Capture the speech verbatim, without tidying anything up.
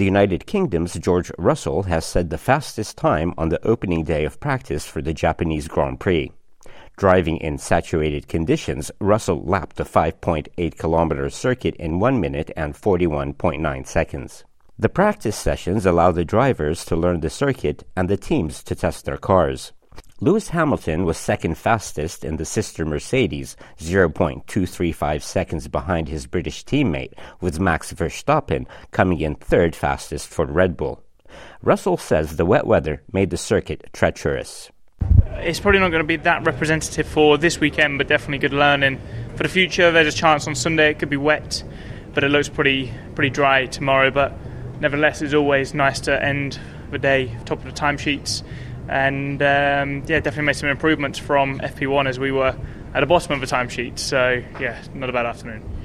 The United Kingdom's George Russell has set the fastest time on the opening day of practice for the Japanese Grand Prix. Driving in saturated conditions, Russell lapped the five point eight kilometer circuit in one minute and forty-one point nine seconds. The practice sessions allow the drivers to learn the circuit and the teams to test their cars. Lewis Hamilton was second fastest in the sister Mercedes, zero point two three five seconds behind his British teammate, with Max Verstappen coming in third fastest for Red Bull. Russell says the wet weather made the circuit treacherous. It's probably not going to be that representative for this weekend, but definitely good learning for the future. There's a chance on Sunday it could be wet, but it looks pretty pretty dry tomorrow. But nevertheless, it's always nice to end the day top of the timesheets. And um, yeah, definitely made some improvements from F P one as we were at the bottom of the timesheet. So yeah, not a bad afternoon.